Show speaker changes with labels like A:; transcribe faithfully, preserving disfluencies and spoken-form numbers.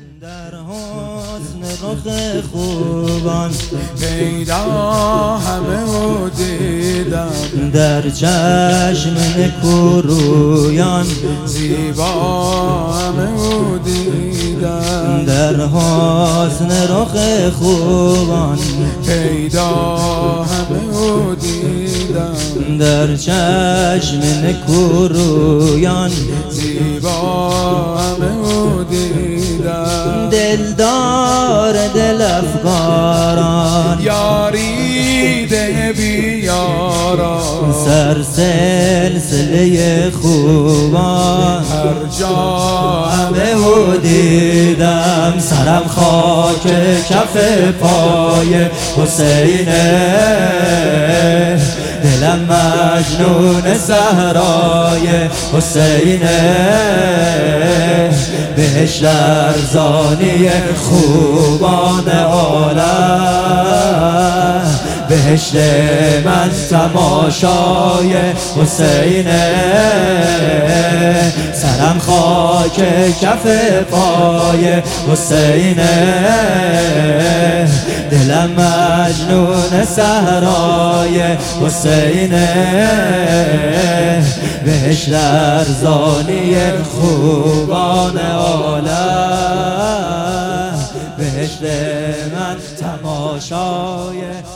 A: در حسن رخ خوبان
B: پیدا همه او دیدم،
A: در چشم نکورویان
B: زیبا همه او دیدم،
A: در حسن رخ خوبان
B: پیدا همه او دیدم،
A: در چشم نکورویان
B: زیبا همه او دیدم،
A: دلدار دل افکاران
B: یاری ده بیاران،
A: سر سلسله خوبان
B: هر جا
A: همه او دیدم. سرم خاک کف پای حسینه، دلم مجنون صحرای حسینه، بهش لرزانی خوبان عالم، بهشت من تماشای حسینه. سرم خاک کف پای حسینه، دلم مجنون صحرای حسینه، بهش لرزانی خوبان عالم، بهشت من تماشای